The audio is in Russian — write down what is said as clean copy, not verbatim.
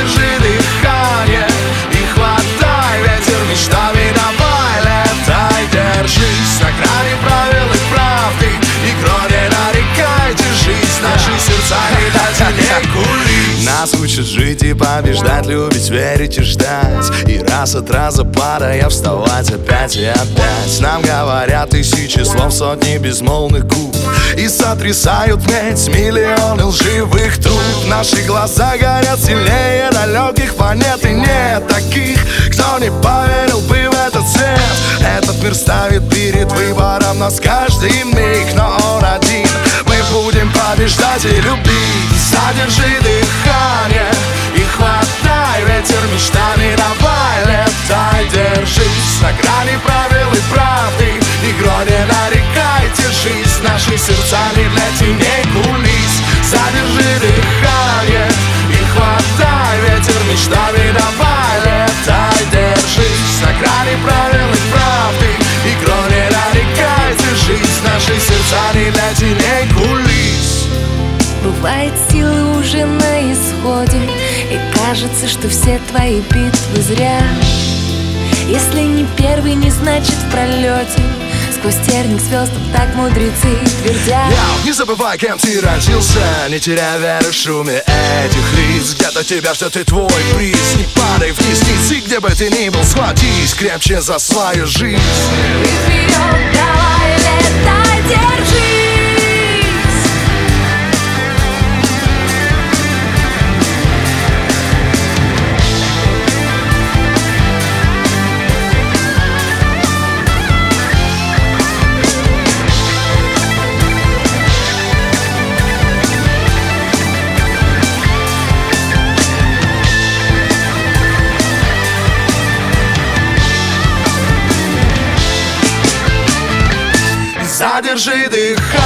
задержи дыхание и хватай ветер мечтами, давай летай, держись на грани правил и правды, игрой не нарекай, держись, наши сердца не дать не кулись. Нас учат жить и побеждать, любить, верить и ждать, и раз от раза падая вставать опять и опять. Нам говорят тысячи слов, сотни безмолвных губ, и сотрясают медь миллионы лживых труб. Наши глаза горят сильнее далеких планет, и нет таких, кто не поверил бы в этот свет. Этот мир ставит перед выбором нас каждый миг, но он один. Мы будем побеждать и любить. Задержи дыхание и хватай ветер мечтами, давай летай, держись на грани правил и правды, игрой не нарекай, держись, наши сердца не для теней кулис. Задержи дыхание и хватай ветер мечтами, давай летай, держись на грани правил и правды, игрой не нарекай, держись, наши сердца не для теней кулис. Бывает, силы уже на исходе, и кажется, что все твои битвы зря. Если не первый, не значит в пролете, сквозь терник звезд так мудрецы твердят. Не забывай, кем ты родился, не теряй веры в шуме этих лиц. Где-то тебя ждет и твой приз. Не падай вниз, ниц, где бы ты ни был, схватись крепче за свою жизнь. И вперед, давай, летай, держись. Задержи дыхание